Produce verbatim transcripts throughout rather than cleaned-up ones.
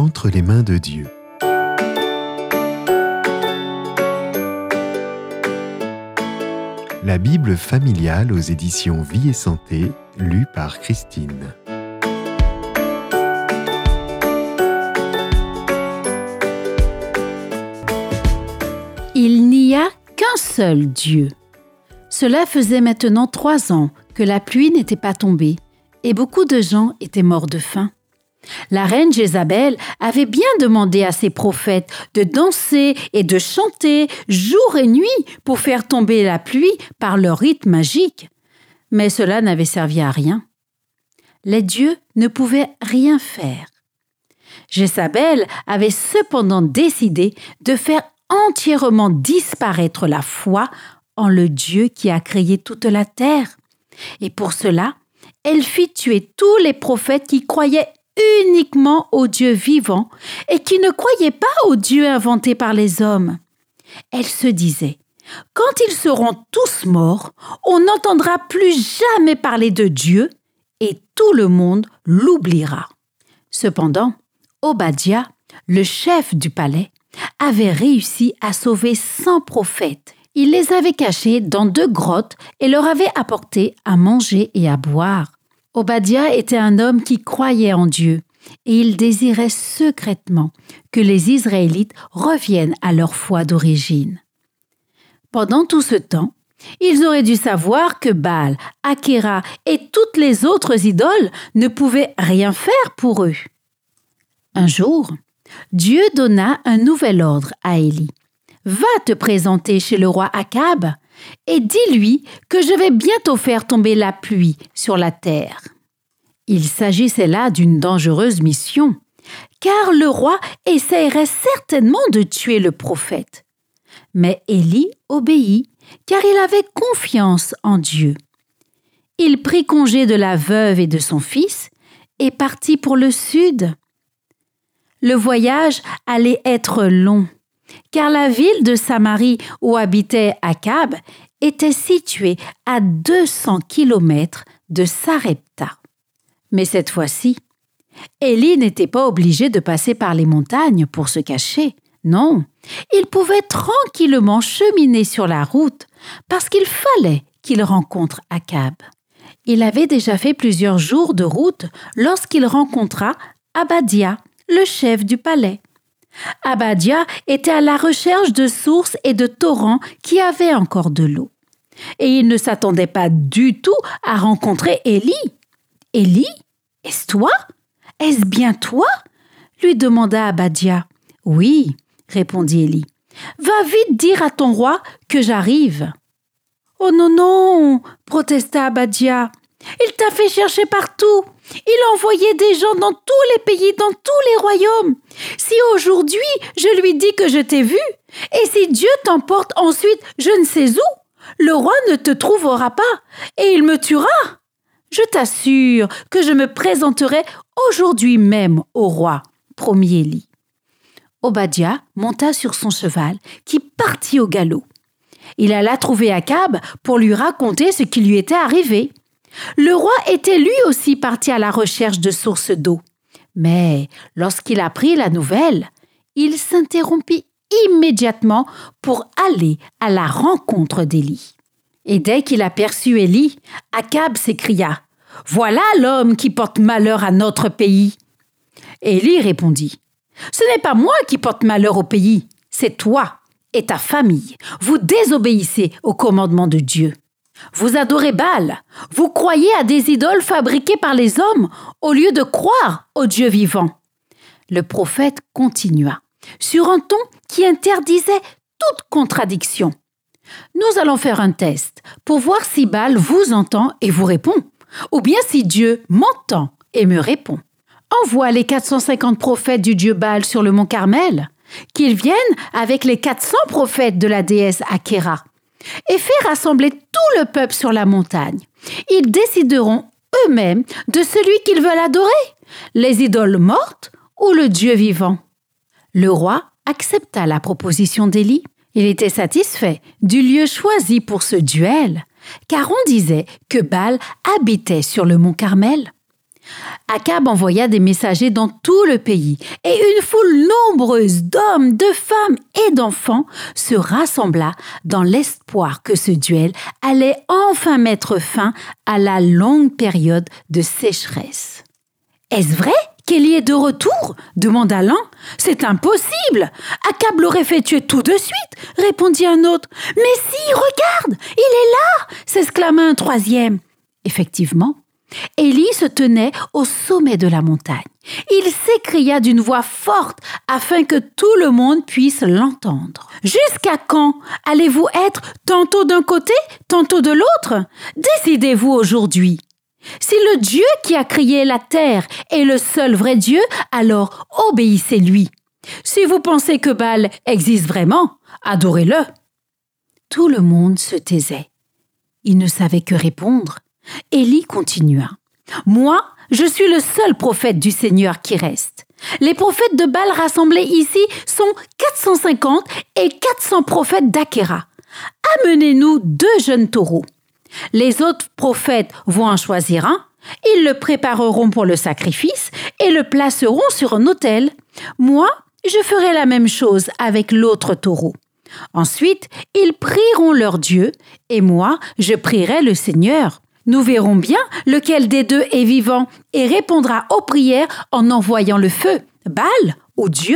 entre les mains de Dieu. La Bible familiale aux éditions Vie et Santé, lue par Christine. Il n'y a qu'un seul Dieu. Cela faisait maintenant trois ans que la pluie n'était pas tombée et beaucoup de gens étaient morts de faim. La reine Jézabel avait bien demandé à ses prophètes de danser et de chanter jour et nuit pour faire tomber la pluie par leur rite magique. Mais cela n'avait servi à rien. Les dieux ne pouvaient rien faire. Jézabel avait cependant décidé de faire entièrement disparaître la foi en le Dieu qui a créé toute la terre. Et pour cela, elle fit tuer tous les prophètes qui croyaient uniquement au Dieu vivant et qui ne croyaient pas au Dieu inventé par les hommes. Elle se disait, quand ils seront tous morts, on n'entendra plus jamais parler de Dieu et tout le monde l'oubliera. Cependant, Obadiah, le chef du palais, avait réussi à sauver cent prophètes. Il les avait cachés dans deux grottes et leur avait apporté à manger et à boire. Obadiah était un homme qui croyait en Dieu et il désirait secrètement que les Israélites reviennent à leur foi d'origine. Pendant tout ce temps, ils auraient dû savoir que Baal, Achéra et toutes les autres idoles ne pouvaient rien faire pour eux. Un jour, Dieu donna un nouvel ordre à Élie. « Va te présenter chez le roi Akab et dis-lui que je vais bientôt faire tomber la pluie sur la terre. » Il s'agissait là d'une dangereuse mission, car le roi essayerait certainement de tuer le prophète. Mais Élie obéit, car il avait confiance en Dieu. Il prit congé de la veuve et de son fils et partit pour le sud. Le voyage allait être long, car la ville de Samarie où habitait Akab était située à deux cents kilomètres de Sarepta. Mais cette fois-ci, Élie n'était pas obligé de passer par les montagnes pour se cacher. Non, il pouvait tranquillement cheminer sur la route parce qu'il fallait qu'il rencontre Akab. Il avait déjà fait plusieurs jours de route lorsqu'il rencontra Obadiah, le chef du palais. Obadiah était à la recherche de sources et de torrents qui avaient encore de l'eau. Et il ne s'attendait pas du tout à rencontrer Élie. « Élie, est-ce toi? Est-ce bien toi ?» lui demanda Obadiah. « Oui, » répondit Élie. « Va vite dire à ton roi que j'arrive. »« Oh non, non !» protesta Obadiah. « Il t'a fait chercher partout. Il envoyait des gens dans tous les pays, dans tous les royaumes. Si aujourd'hui je lui dis que je t'ai vu, et si Dieu t'emporte ensuite je ne sais où, le roi ne te trouvera pas et il me tuera. Je t'assure que je me présenterai aujourd'hui même au roi, promit Élie. Obadiah monta sur son cheval qui partit au galop. Il alla trouver Akab pour lui raconter ce qui lui était arrivé. Le roi était lui aussi parti à la recherche de sources d'eau. Mais lorsqu'il apprit la nouvelle, il s'interrompit immédiatement pour aller à la rencontre d'Élie. Et dès qu'il aperçut Élie, Akab s'écria « Voilà l'homme qui porte malheur à notre pays !» Élie répondit « Ce n'est pas moi qui porte malheur au pays, c'est toi et ta famille. Vous désobéissez au commandement de Dieu. Vous adorez Baal, vous croyez à des idoles fabriquées par les hommes au lieu de croire au Dieu vivant. » Le prophète continua, sur un ton qui interdisait toute contradiction. « Nous allons faire un test pour voir si Baal vous entend et vous répond, ou bien si Dieu m'entend et me répond. Envoie les quatre cent cinquante prophètes du dieu Baal sur le mont Carmel, qu'ils viennent avec les quatre cents prophètes de la déesse Achéra, et fais rassembler tout le peuple sur la montagne. Ils décideront eux-mêmes de celui qu'ils veulent adorer, les idoles mortes ou le Dieu vivant. » Le roi accepta la proposition d'Élie. Il était satisfait du lieu choisi pour ce duel, car on disait que Baal habitait sur le mont Carmel. Akab envoya des messagers dans tout le pays, et une foule nombreuse d'hommes, de femmes et d'enfants se rassembla dans l'espoir que ce duel allait enfin mettre fin à la longue période de sécheresse. « Est-ce vrai qu'Élie est de retour ?» demanda l'un. « C'est impossible! Akab l'aurait fait tuer tout de suite !» répondit un autre. « Mais si, regarde, il est là !» s'exclama un troisième. Effectivement, Élie se tenait au sommet de la montagne. Il s'écria d'une voix forte afin que tout le monde puisse l'entendre. « Jusqu'à quand allez-vous être tantôt d'un côté, tantôt de l'autre? Décidez-vous aujourd'hui. Si le Dieu qui a créé la terre est le seul vrai Dieu, alors obéissez-lui. Si vous pensez que Baal existe vraiment, adorez-le. » Tout le monde se taisait. Il ne savait que répondre. Élie continua. « Moi, je suis le seul prophète du Seigneur qui reste. Les prophètes de Baal rassemblés ici sont quatre cent cinquante et quatre cents prophètes d'Achéra. Amenez-nous deux jeunes taureaux. Les autres prophètes vont en choisir un, ils le prépareront pour le sacrifice et le placeront sur un autel. Moi, je ferai la même chose avec l'autre taureau. Ensuite, ils prieront leur Dieu et moi, je prierai le Seigneur. Nous verrons bien lequel des deux est vivant et répondra aux prières en envoyant le feu, Baal ou Dieu. »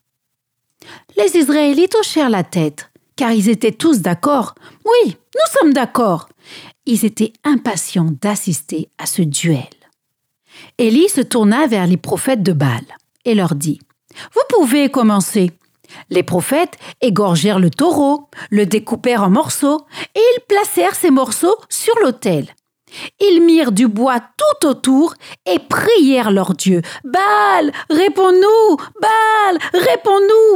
Les Israélites hochèrent la tête, car ils étaient tous d'accord. « Oui, nous sommes d'accord. » Ils étaient impatients d'assister à ce duel. Élie se tourna vers les prophètes de Baal et leur dit « Vous pouvez commencer. » Les prophètes égorgèrent le taureau, le découpèrent en morceaux et ils placèrent ces morceaux sur l'autel. Ils mirent du bois tout autour et prièrent leur Dieu. « Baal, réponds-nous! Baal, réponds-nous »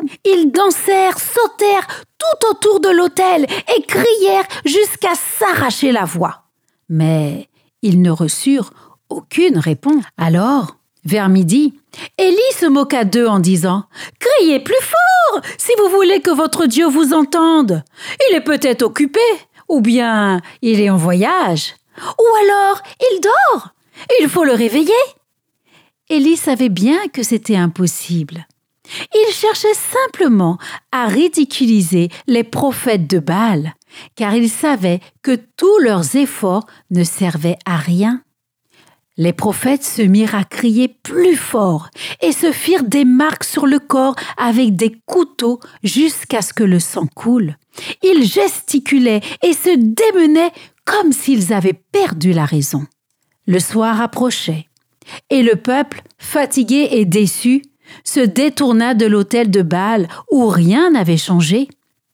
Ils dansèrent, sautèrent tout autour de l'autel et crièrent jusqu'à s'arracher la voix. Mais ils ne reçurent aucune réponse. Alors, vers midi, Élie se moqua d'eux en disant « Criez plus fort si vous voulez que votre Dieu vous entende. Il est peut-être occupé, ou bien il est en voyage. Ou alors, il dort. Il faut le réveiller. » Élie savait bien que c'était impossible. Il cherchait simplement à ridiculiser les prophètes de Baal, car il savait que tous leurs efforts ne servaient à rien. Les prophètes se mirent à crier plus fort et se firent des marques sur le corps avec des couteaux jusqu'à ce que le sang coule. Ils gesticulaient et se démenaient comme s'ils avaient perdu la raison. Le soir approchait et le peuple, fatigué et déçu, se détourna de l'autel de Baal où rien n'avait changé.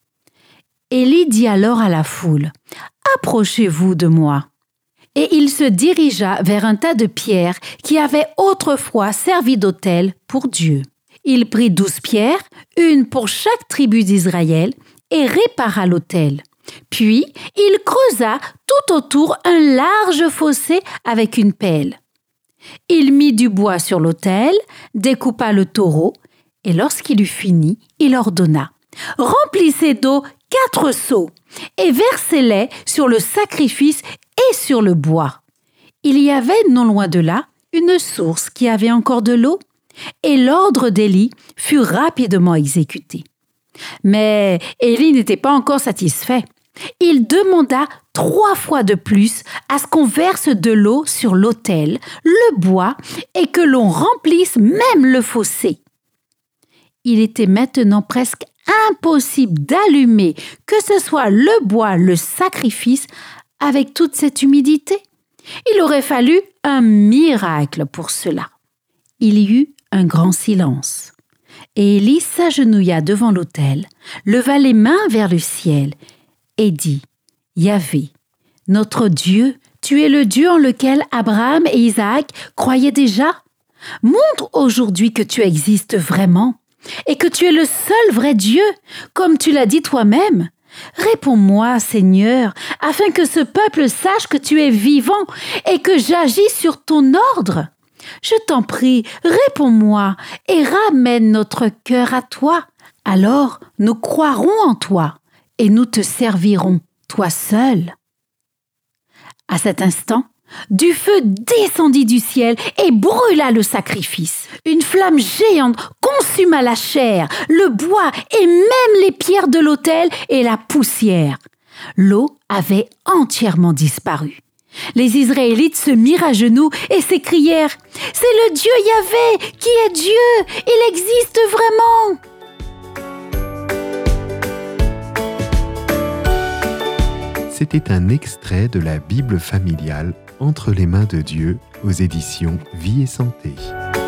Élie dit alors à la foule « Approchez-vous de moi ». Et il se dirigea vers un tas de pierres qui avaient autrefois servi d'autel pour Dieu. Il prit douze pierres, une pour chaque tribu d'Israël, et répara l'autel. Puis, il creusa tout autour un large fossé avec une pelle. Il mit du bois sur l'autel, découpa le taureau, et lorsqu'il eut fini, il ordonna « Remplissez d'eau quatre seaux et versez-les sur le sacrifice et sur le bois. » Il y avait non loin de là une source qui avait encore de l'eau, et l'ordre d'Élie fut rapidement exécuté. Mais Élie n'était pas encore satisfait. Il demanda trois fois de plus à ce qu'on verse de l'eau sur l'autel, le bois, et que l'on remplisse même le fossé. Il était maintenant presque impossible d'allumer que ce soit le bois, le sacrifice, avec toute cette humidité. Il aurait fallu un miracle pour cela. Il y eut un grand silence. Et Élie s'agenouilla devant l'autel, leva les mains vers le ciel et dit « Yahvé, notre Dieu, tu es le Dieu en lequel Abraham et Isaac croyaient déjà. Montre aujourd'hui que tu existes vraiment et que tu es le seul vrai Dieu, comme tu l'as dit toi-même. Réponds-moi, Seigneur, afin que ce peuple sache que tu es vivant et que j'agis sur ton ordre. Je t'en prie, réponds-moi et ramène notre cœur à toi. Alors nous croirons en toi et nous te servirons, toi seul. » À cet instant, Du feu descendit du ciel et brûla le sacrifice. Une flamme géante consuma la chair, le bois et même les pierres de l'autel et la poussière. L'eau avait entièrement disparu. Les Israélites se mirent à genoux et s'écrièrent « C'est le Dieu Yahvé qui est Dieu, il existe vraiment !» C'était un extrait de la Bible familiale Entre les mains de Dieu aux éditions Vie et Santé.